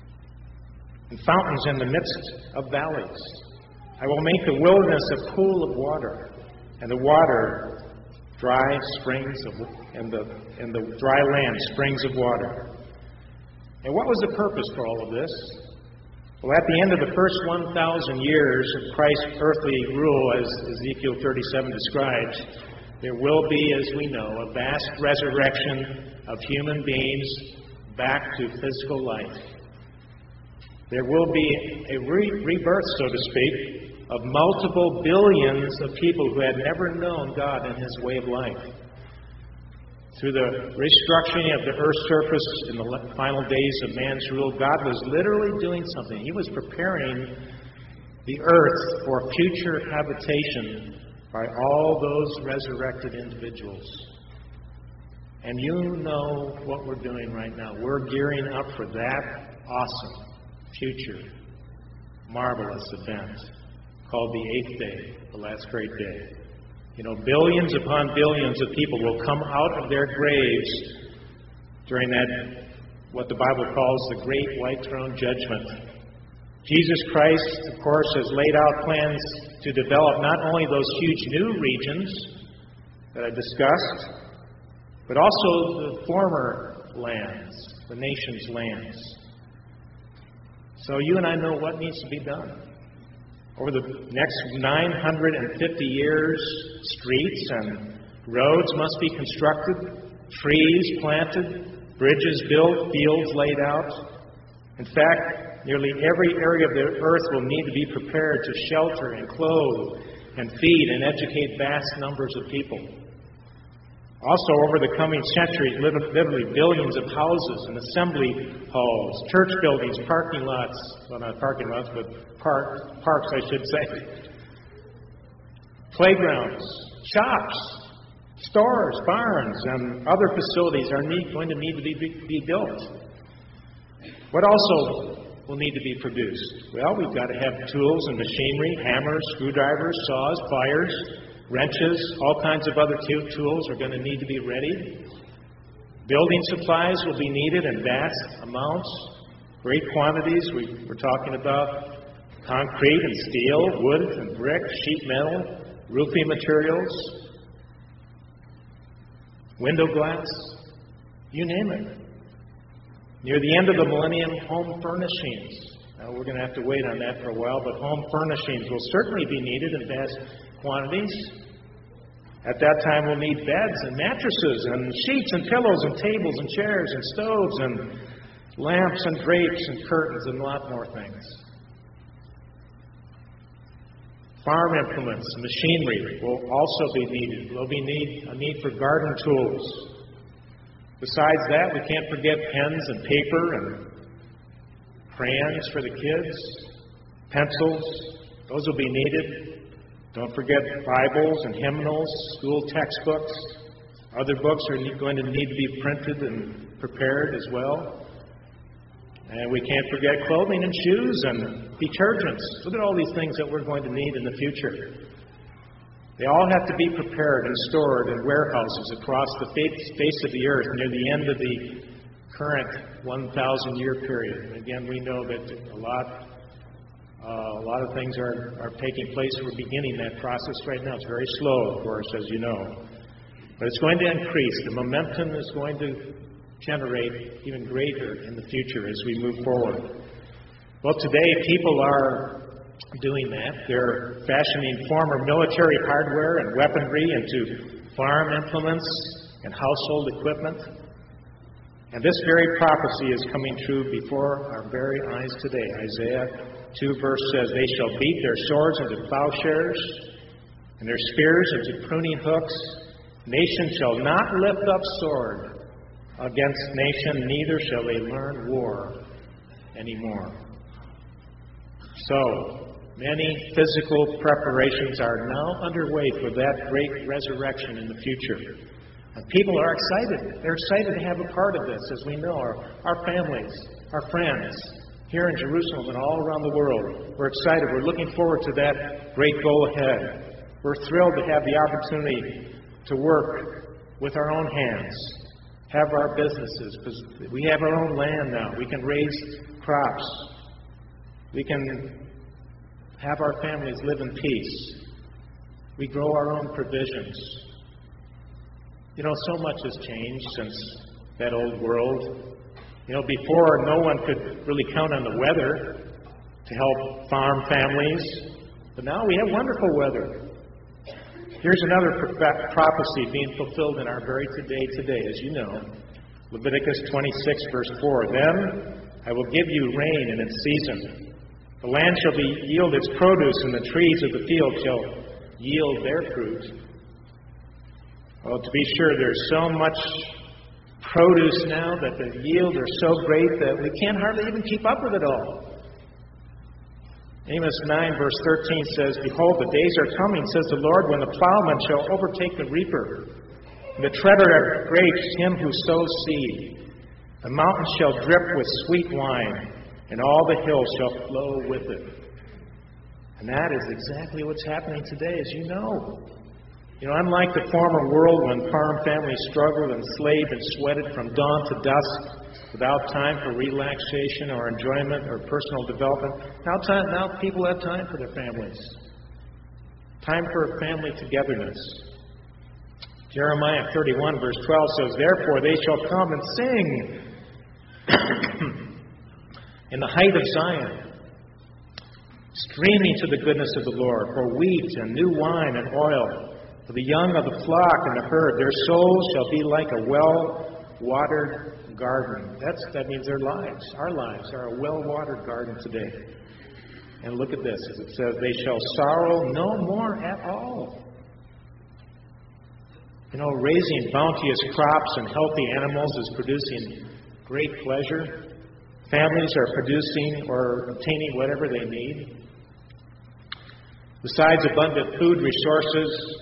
and fountains in the midst of valleys. I will make the wilderness a pool of water, and the water dry springs and the dry land springs of water." And what was the purpose for all of this? Well, at the end of the first 1,000 years of Christ's earthly rule, as Ezekiel 37 describes, there will be, as we know, a vast resurrection of human beings back to physical life. There will be a rebirth, so to speak, of multiple billions of people who had never known God and His way of life. Through the restructuring of the earth's surface in the final days of man's rule, God was literally doing something. He was preparing the earth for future habitation by all those resurrected individuals. And you know what we're doing right now. We're gearing up for that awesome, future, marvelous event called the eighth day, the last great day. You know, billions upon billions of people will come out of their graves during that, what the Bible calls the Great White Throne Judgment. Jesus Christ, of course, has laid out plans to develop not only those huge new regions that I discussed, but also the former lands, the nation's lands. So you and I know what needs to be done. Over the next 950 years, streets and roads must be constructed, trees planted, bridges built, fields laid out. In fact, nearly every area of the earth will need to be prepared to shelter and clothe and feed and educate vast numbers of people. Also, over the coming centuries, literally billions of houses and assembly halls, church buildings, parking lots, well, not parking lots, but parks, I should say, playgrounds, shops, stores, barns, and other facilities are going to need to be built. What also will need to be produced? Well, we've got to have tools and machinery, hammers, screwdrivers, saws, pliers, wrenches, all kinds of other tools are going to need to be ready. Building supplies will be needed in vast amounts, great quantities. We're talking about concrete and steel, wood and brick, sheet metal, roofing materials, window glass, you name it. Near the end of the millennium, home furnishings. Now, we're going to have to wait on that for a while, but home furnishings will certainly be needed in vast quantities. At that time, we'll need beds and mattresses and sheets and pillows and tables and chairs and stoves and lamps and drapes and curtains and a lot more things. Farm implements, machinery will also be needed. There'll be a need for garden tools. Besides that, we can't forget pens and paper and crayons for the kids, pencils. Those will be needed. Don't forget Bibles and hymnals, school textbooks. Other books are going to need to be printed and prepared as well. And we can't forget clothing and shoes and detergents. Look at all these things that we're going to need in the future. They all have to be prepared and stored in warehouses across the face of the earth near the end of the current 1,000-year period. And again, we know that a lot of things are taking place. We're beginning that process right now. It's very slow, of course, as you know. But it's going to increase. The momentum is going to generate even greater in the future as we move forward. Well, today people are doing that. They're fashioning former military hardware and weaponry into farm implements and household equipment. And this very prophecy is coming true before our very eyes today. Isaiah 2 verse says, "They shall beat their swords into plowshares and their spears into pruning hooks. Nation shall not lift up sword against nation, neither shall they learn war anymore." So, many physical preparations are now underway for that great resurrection in the future. And people are excited. They're excited to have a part of this, as we know, our families, our friends, here in Jerusalem and all around the world. We're excited. We're looking forward to that great goal ahead. We're thrilled to have the opportunity to work with our own hands, have our businesses, because we have our own land now. We can raise crops. We can have our families live in peace. We grow our own provisions. You know, so much has changed since that old world. You know, before, no one could really count on the weather to help farm families. But now we have wonderful weather. Here's another prophecy being fulfilled in our very today, as you know. Leviticus 26, verse 4. Then I will give you rain in its season. The land shall yield its produce, and the trees of the field shall yield their fruit. Well, to be sure, there's so much produce now that the yields are so great that we can't hardly even keep up with it all. Amos 9, verse 13 says, Behold, the days are coming, says the Lord, when the plowman shall overtake the reaper, and the treader of grapes him who sows seed. The mountains shall drip with sweet wine, and all the hills shall flow with it. And that is exactly what's happening today, as you know. You know, unlike the former world when farm families struggled and slaved and sweated from dawn to dusk without time for relaxation or enjoyment or personal development, now people have time for their families. Time for family togetherness. Jeremiah 31, verse 12 says, Therefore they shall come and sing in the height of Zion, streaming to the goodness of the Lord, for wheat and new wine and oil, for the young of the flock and the herd. Their souls shall be like a well-watered garden. That means their lives. Our lives are a well-watered garden today. And look at this. As it says, they shall sorrow no more at all. You know, raising bounteous crops and healthy animals is producing great pleasure. Families are producing or obtaining whatever they need. Besides abundant food resources,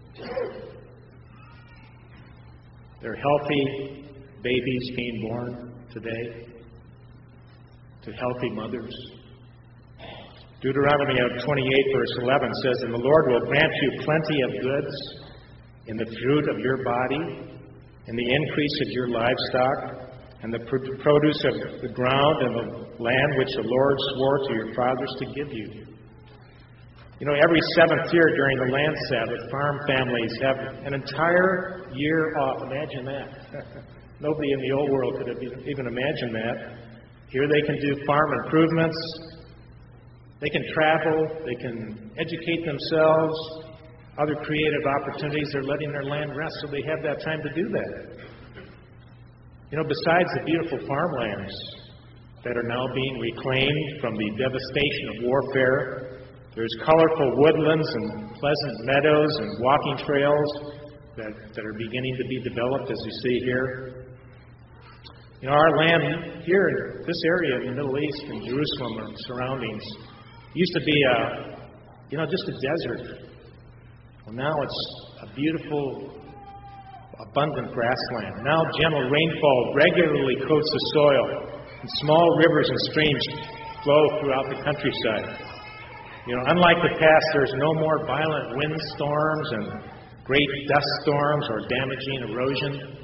there are healthy babies being born today to healthy mothers. Deuteronomy 28, verse 11 says, And the Lord will grant you plenty of goods in the fruit of your body, in the increase of your livestock, and the produce of the ground and the land which the Lord swore to your fathers to give you. You know, every seventh year during the land Sabbath, farm families have an entire year off. Imagine that. Nobody in the old world could have even imagined that. Here they can do farm improvements. They can travel. They can educate themselves. Other creative opportunities. They're letting their land rest, so they have that time to do that. You know, besides the beautiful farmlands that are now being reclaimed from the devastation of warfare, there's colorful woodlands and pleasant meadows and walking trails that are beginning to be developed, as you see here. You know, our land here in this area in the Middle East, in Jerusalem and surroundings, used to be just a desert. Well, now it's a beautiful, abundant grassland. Now gentle rainfall regularly coats the soil, and small rivers and streams flow throughout the countryside. You know, unlike the past, there's no more violent windstorms and great dust storms or damaging erosion.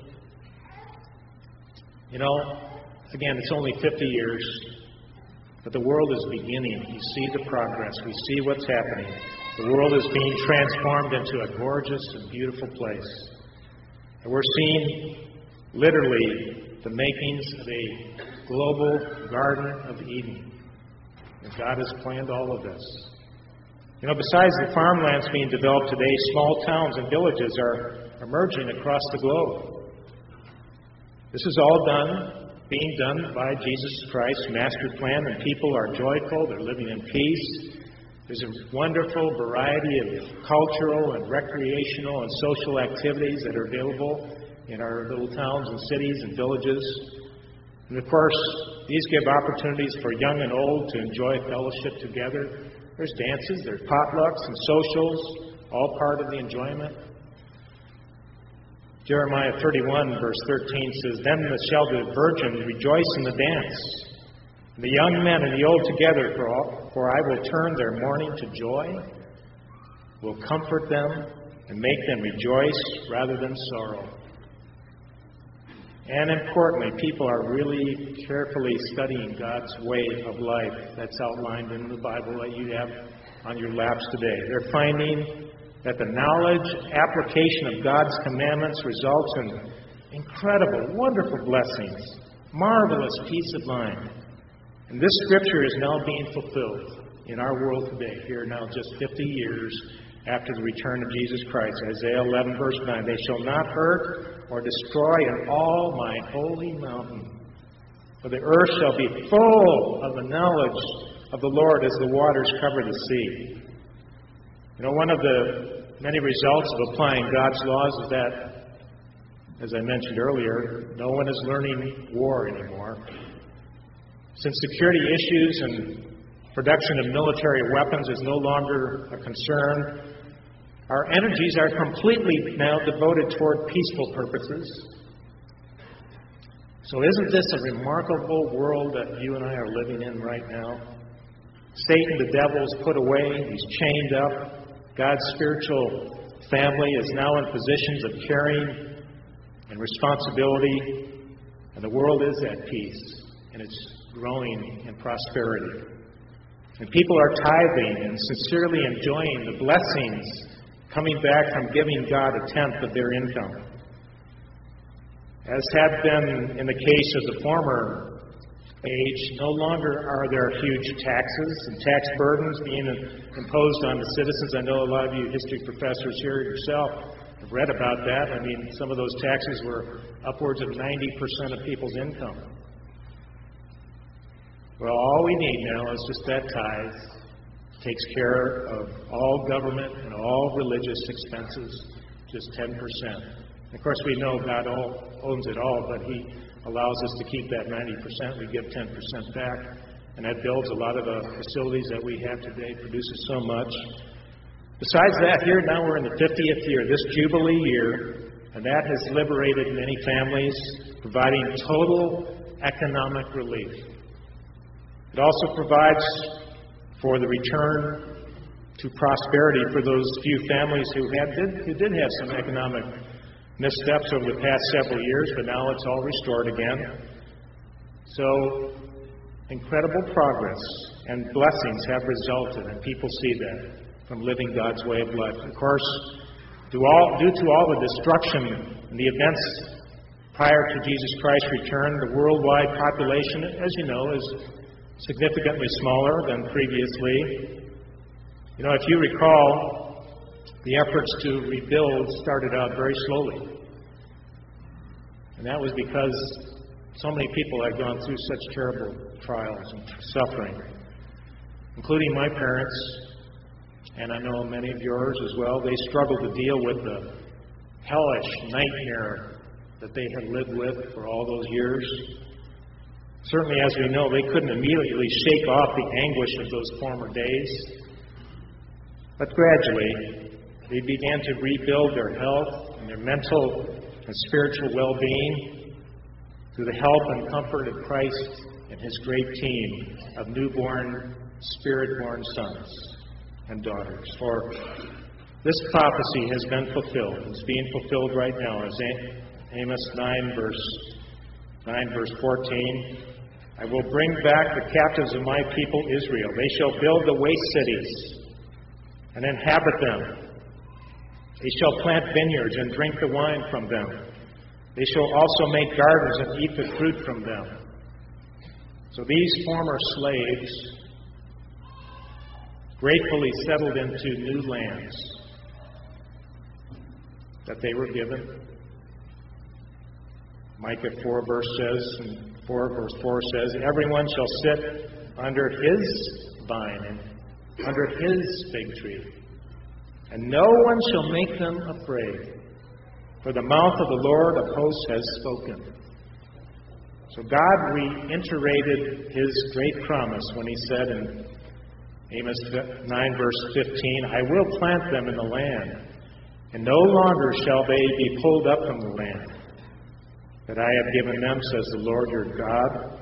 You know, again, it's only 50 years, but the world is beginning. You see the progress. We see what's happening. The world is being transformed into a gorgeous and beautiful place. And we're seeing, literally, the makings of a global Garden of Eden. And God has planned all of this. You know, besides the farmlands being developed today, small towns and villages are emerging across the globe. This is all being done by Jesus Christ's master plan, and people are joyful. They're living in peace. There's a wonderful variety of cultural and recreational and social activities that are available in our little towns and cities and villages. And of course, these give opportunities for young and old to enjoy fellowship together. There's dances, there's potlucks and socials, all part of the enjoyment. Jeremiah 31, verse 13 says, Then shall the virgins rejoice in the dance, and the young men and the old together, for I will turn their mourning to joy, will comfort them, and make them rejoice rather than sorrow. And importantly, people are really carefully studying God's way of life that's outlined in the Bible that you have on your laps today. They're finding that the knowledge, application of God's commandments results in incredible, wonderful blessings, marvelous peace of mind. And this scripture is now being fulfilled in our world today, here now just 50 years after the return of Jesus Christ. Isaiah 11, verse 9, They shall not hurt or destroy in all my holy mountain, for the earth shall be full of the knowledge of the Lord as the waters cover the sea. You know, one of the many results of applying God's laws is that, as I mentioned earlier, no one is learning war anymore. Since security issues and production of military weapons is no longer a concern, our energies are completely now devoted toward peaceful purposes. So isn't this a remarkable world that you and I are living in right now? Satan, the devil, is put away. He's chained up. God's spiritual family is now in positions of caring and responsibility, and the world is at peace, and it's growing in prosperity. And people are tithing and sincerely enjoying the blessings coming back from giving God a tenth of their income. As had been in the case of the former age, no longer are there huge taxes and tax burdens being imposed on the citizens. I know a lot of you history professors here yourself have read about that. I mean, some of those taxes were upwards of 90% of people's income. Well, all we need now is just that tithe. Takes care of all government and all religious expenses, just 10%. Of course, we know God owns it all, but He allows us to keep that 90%. We give 10% back, and that builds a lot of the facilities that we have today, produces so much. Besides that, here now we're in the 50th year, this Jubilee year, and that has liberated many families, providing total economic relief. It also provides for the return to prosperity for those few families who did have some economic missteps over the past several years, but now it's all restored again. So, incredible progress and blessings have resulted, and people see that from living God's way of life. Of course, due to all the destruction and the events prior to Jesus Christ's return, the worldwide population, as you know, is significantly smaller than previously. You know, if you recall, the efforts to rebuild started out very slowly. And that was because so many people had gone through such terrible trials and suffering, including my parents, and I know many of yours as well. They struggled to deal with the hellish nightmare that they had lived with for all those years. Certainly, as we know, they couldn't immediately shake off the anguish of those former days. But gradually, they began to rebuild their health and their mental and spiritual well-being through the help and comfort of Christ and His great team of newborn, Spirit-born sons and daughters. For this prophecy has been fulfilled. It's being fulfilled right now. As Amos 9, verse 14, I will bring back the captives of my people Israel. They shall build the waste cities and inhabit them. They shall plant vineyards and drink the wine from them. They shall also make gardens and eat the fruit from them. So these former slaves gratefully settled into new lands that they were given. Micah 4 verse 4 says, everyone shall sit under his vine and under his fig tree, and no one shall make them afraid, for the mouth of the Lord of hosts has spoken. So God reiterated His great promise when He said in Amos 9 verse 15, I will plant them in the land, and no longer shall they be pulled up from the land that I have given them, says the Lord your God.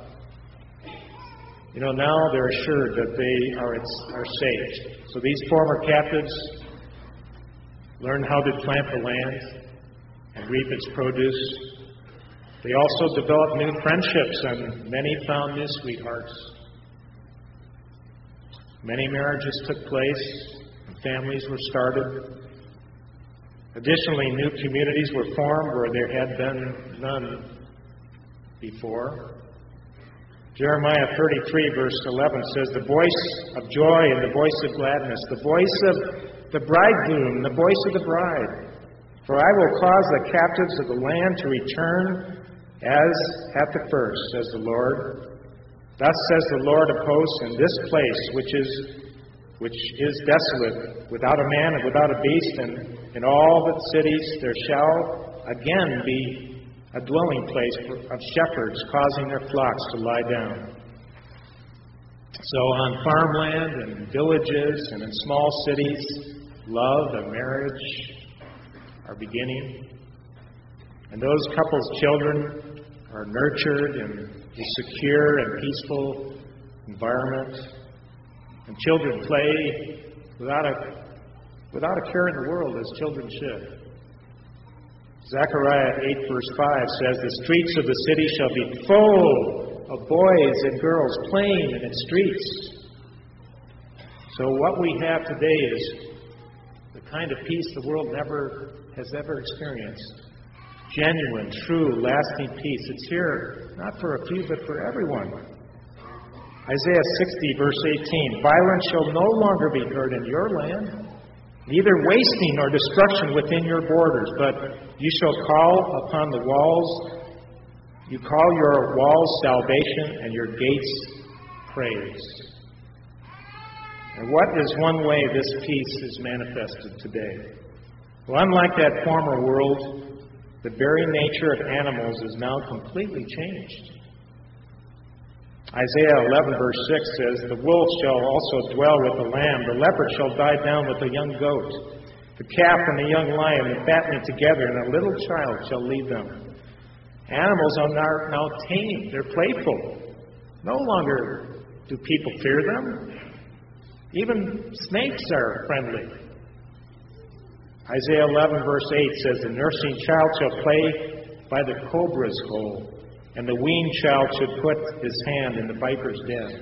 Now they're assured that they are saved. So these former captives learned how to plant the land and reap its produce. They also developed new friendships, and many found new sweethearts. Many marriages took place, and families were started. Additionally, new communities were formed where there had been none before. Jeremiah 33, verse 11 says, "The voice of joy and the voice of gladness, the voice of the bridegroom, the voice of the bride. For I will cause the captives of the land to return as at the first, says the Lord. Thus says the Lord of hosts, in this place which is desolate, without a man and without a beast, and in all the cities there shall again be a dwelling place of shepherds causing their flocks to lie down." So on farmland and villages and in small cities, love and marriage are beginning. And those couples' children are nurtured in a secure and peaceful environment. And children play without a care in the world, as children should. Zechariah 8, verse 5 says, "The streets of the city shall be full of boys and girls playing in its streets." So what we have today is the kind of peace the world never has ever experienced. Genuine, true, lasting peace. It's here, not for a few, but for everyone. Isaiah 60, verse 18, "Violence shall no longer be heard in your land, neither wasting nor destruction within your borders, but you shall call upon the walls, you call your walls salvation and your gates praise." And what is one way this peace is manifested today? Well, unlike that former world, the very nature of animals is now completely changed. Isaiah 11, verse 6 says, "The wolf shall also dwell with the lamb, the leopard shall die down with the young goat, the calf and the young lion, the fattening together, and a little child shall lead them." Animals are now tame, they're playful. No longer do people fear them. Even snakes are friendly. Isaiah 11, verse 8 says, "The nursing child shall play by the cobra's hole, and the weaned child should put his hand in the viper's den."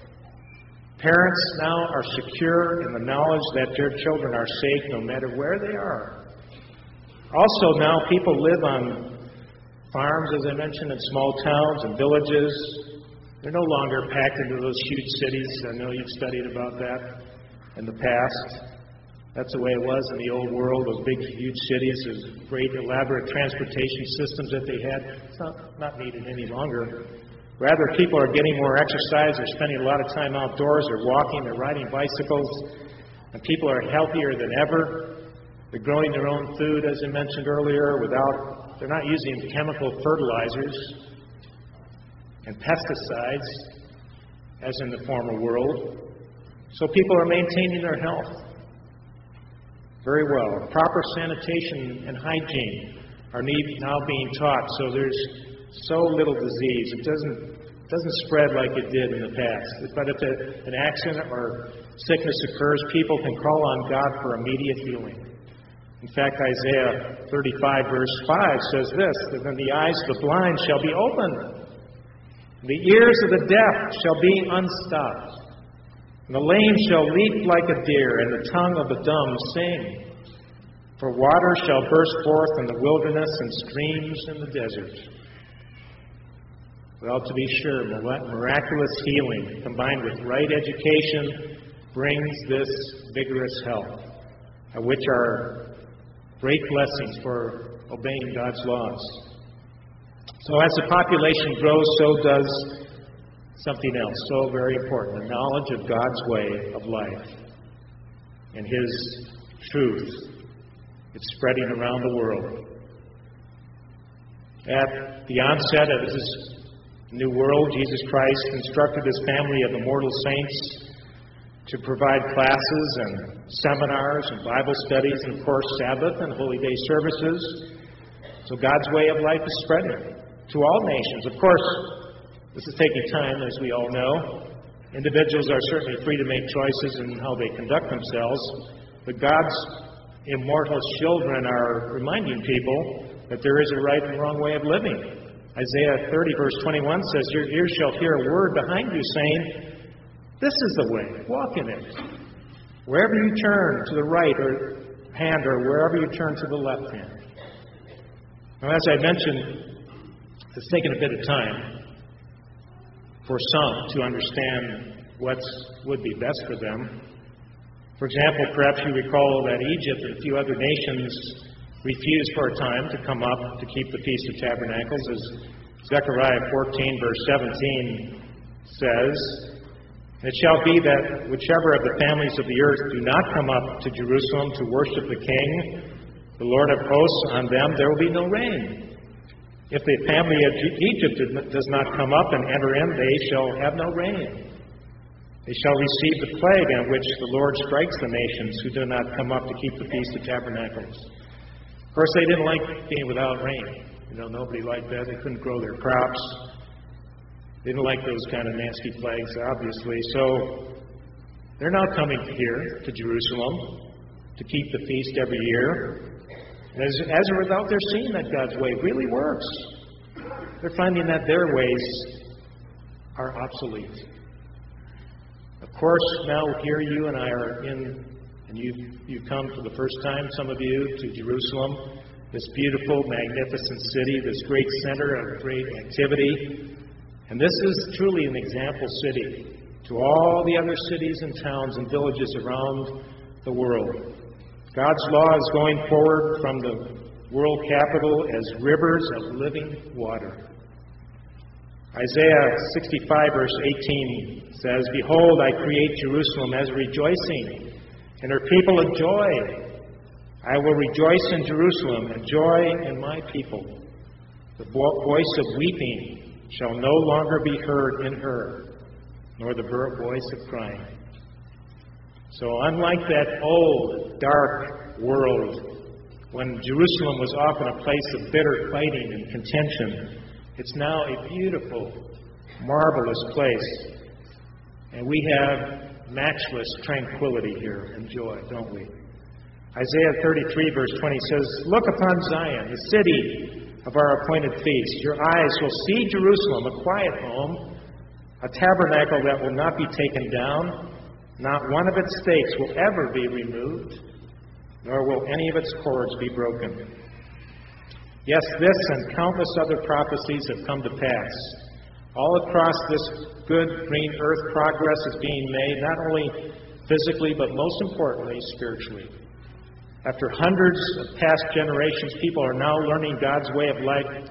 Parents now are secure in the knowledge that their children are safe no matter where they are. Also now people live on farms, as I mentioned, in small towns and villages. They're no longer packed into those huge cities. I know you've studied about that in the past. That's the way it was in the old world, those big, huge cities, those great, elaborate transportation systems that they had. It's not needed any longer. Rather, people are getting more exercise. They're spending a lot of time outdoors. They're walking. They're riding bicycles. And people are healthier than ever. They're growing their own food, as I mentioned earlier, they're not using chemical fertilizers and pesticides, as in the former world. So people are maintaining their health very well. Proper sanitation and hygiene are now being taught, so there's so little disease. It doesn't spread like it did in the past. But if an accident or sickness occurs, people can call on God for immediate healing. In fact, Isaiah 35, verse 5 says this, "That then the eyes of the blind shall be opened, the ears of the deaf shall be unstopped, and the lame shall leap like a deer, and the tongue of the dumb sing. For water shall burst forth in the wilderness and streams in the desert." Well, to be sure, miraculous healing combined with right education brings this vigorous health, which are great blessings for obeying God's laws. So as the population grows, so does something else, so very important, the knowledge of God's way of life and His truth. It's spreading around the world. At the onset of His new world, Jesus Christ instructed His family of immortal saints to provide classes and seminars and Bible studies and, of course, Sabbath and Holy Day services. So God's way of life is spreading to all nations. Of course, this is taking time, as we all know. Individuals are certainly free to make choices in how they conduct themselves, but God's immortal children are reminding people that there is a right and wrong way of living. Isaiah 30, verse 21 says, "Your ears shall hear a word behind you saying, 'This is the way, walk in it.' Wherever you turn to the right or hand or wherever you turn to the left hand." Now, as I mentioned, it's taken a bit of time for some to understand what would be best for them. For example, perhaps you recall that Egypt and a few other nations refused for a time to come up to keep the Feast of Tabernacles, as Zechariah 14, verse 17 says, "It shall be that whichever of the families of the earth do not come up to Jerusalem to worship the King, the Lord of hosts, on them there will be no rain. If the family of Egypt does not come up and enter in, they shall have no rain. They shall receive the plague on which the Lord strikes the nations who do not come up to keep the Feast of Tabernacles." Of course, they didn't like being without rain. Nobody liked that. They couldn't grow their crops. They didn't like those kind of nasty plagues, obviously. So they're now coming here to Jerusalem to keep the feast every year. And as a result, they're seeing that God's way really works. They're finding that their ways are obsolete. Of course, now here you and I are in, and you've come for the first time, some of you, to Jerusalem, this beautiful, magnificent city, this great center of great activity. And this is truly an example city to all the other cities and towns and villages around the world. God's law is going forward from the world capital as rivers of living water. Isaiah 65, verse 18 says, "Behold, I create Jerusalem as rejoicing, and her people a joy. I will rejoice in Jerusalem and joy in my people. The voice of weeping shall no longer be heard in her, nor the voice of crying." So unlike that old, dark world, when Jerusalem was often a place of bitter fighting and contention, it's now a beautiful, marvelous place. And we have matchless tranquility here and joy, don't we? Isaiah 33, verse 20 says, "Look upon Zion, the city of our appointed feast. Your eyes will see Jerusalem, a quiet home, a tabernacle that will not be taken down. Not one of its stakes will ever be removed, nor will any of its cords be broken." Yes, this and countless other prophecies have come to pass. All across this good green earth, progress is being made, not only physically, but most importantly, spiritually. After hundreds of past generations, people are now learning God's way of life,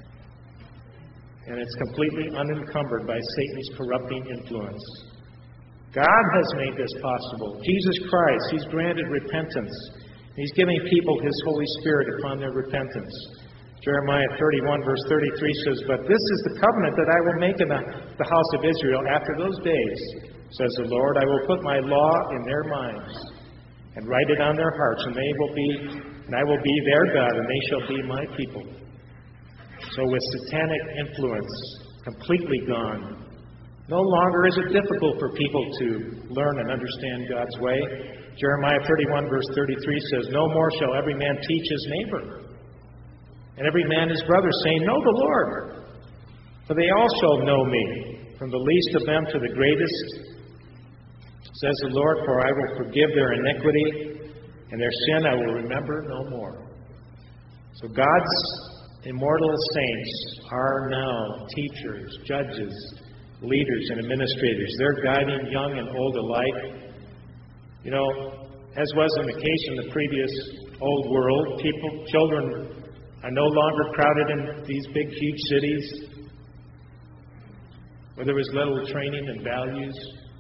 and it's completely unencumbered by Satan's corrupting influence. God has made this possible. Jesus Christ, He's granted repentance. He's giving people His Holy Spirit upon their repentance. Jeremiah 31, verse 33 says, "But this is the covenant that I will make in the house of Israel after those days, says the Lord. I will put my law in their minds and write it on their hearts, and I will be their God, and they shall be my people." So with satanic influence completely gone, no longer is it difficult for people to learn and understand God's way. Jeremiah 31, verse 33 says, "No more shall every man teach his neighbor, and every man his brother, saying, 'Know the Lord,' for they all shall know me, from the least of them to the greatest, says the Lord, for I will forgive their iniquity, and their sin I will remember no more." So God's immortal saints are now teachers, judges, leaders, and administrators. They're guiding young and old alike. As was in the case in the previous old world, children are no longer crowded in these big, huge cities where there was little training and values.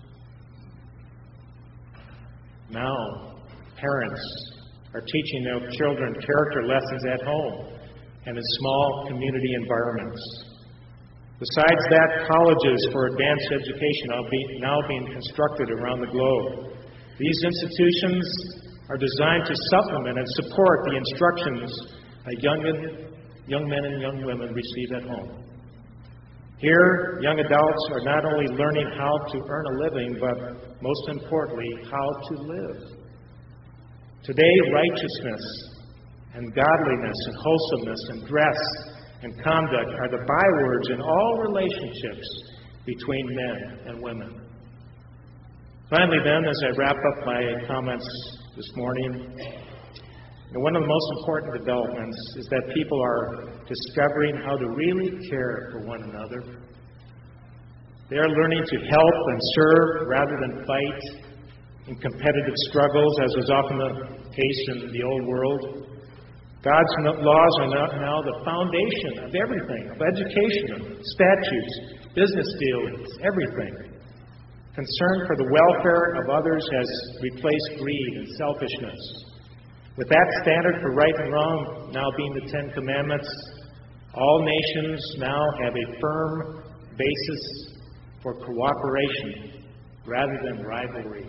Now, parents are teaching their children character lessons at home and in small community environments. Besides that, colleges for advanced education are now being constructed around the globe. These institutions are designed to supplement and support the instructions that young men and young women receive at home. Here, young adults are not only learning how to earn a living, but most importantly, how to live. Today, righteousness and godliness and wholesomeness and dress and conduct are the bywords in all relationships between men and women. Finally, then, as I wrap up my comments this morning, one of the most important developments is that people are discovering how to really care for one another. They are learning to help and serve rather than fight in competitive struggles, as was often the case in the old world. God's laws are now the foundation of everything, of education, of statutes, business dealings, everything. Concern for the welfare of others has replaced greed and selfishness. With that standard for right and wrong now being the Ten Commandments, all nations now have a firm basis for cooperation rather than rivalry.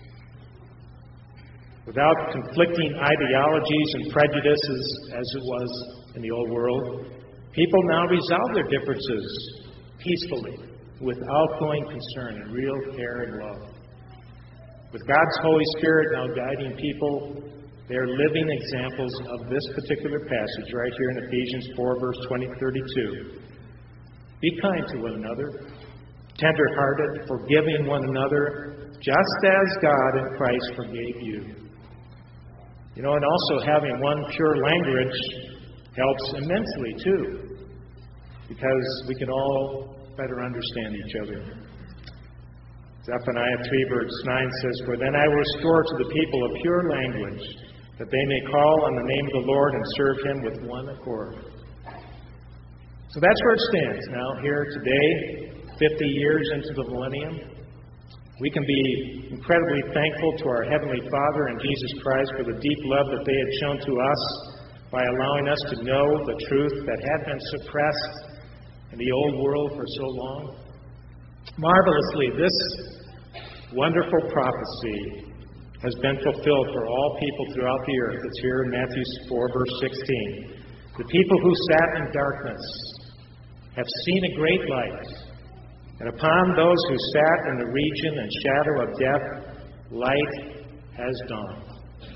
Without conflicting ideologies and prejudices, as it was in the old world, people now resolve their differences peacefully, with outgoing concern and real care and love. With God's Holy Spirit now guiding people, they are living examples of this particular passage right here in Ephesians 4, verse 32. Be kind to one another, tender-hearted, forgiving one another, just as God in Christ forgave you. And also having one pure language helps immensely, too, because we can all better understand each other. Zephaniah 3, verse 9 says, "For then I will restore to the people a pure language, that they may call on the name of the Lord and serve Him with one accord." So that's where it stands now, here today, 50 years into the millennium. We can be incredibly thankful to our Heavenly Father and Jesus Christ for the deep love that they had shown to us by allowing us to know the truth that had been suppressed in the old world for so long. Marvelously, this wonderful prophecy has been fulfilled for all people throughout the earth. It's here in Matthew 4, verse 16. The people who sat in darkness have seen a great light. And upon those who sat in the region and shadow of death, light has dawned.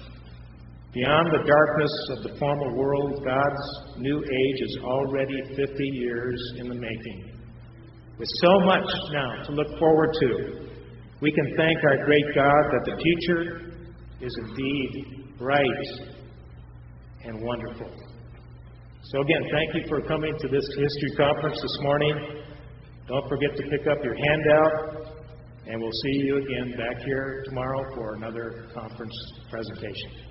Beyond the darkness of the former world, God's new age is already 50 years in the making. With so much now to look forward to, we can thank our great God that the future is indeed bright and wonderful. So again, thank you for coming to this history conference this morning. Don't forget to pick up your handout, and we'll see you again back here tomorrow for another conference presentation.